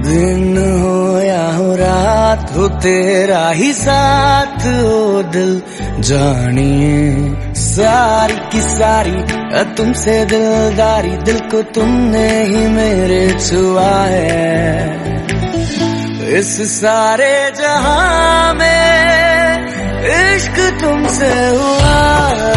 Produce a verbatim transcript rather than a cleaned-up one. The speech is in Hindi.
दिन हो या हो रात हो तेरा ही साथ हो दिल जानिए सारी की सारी तुमसे दिलदारी दिल को तुमने ही मेरे छुआ है। इस सारे जहां में इश्क तुमसे हुआ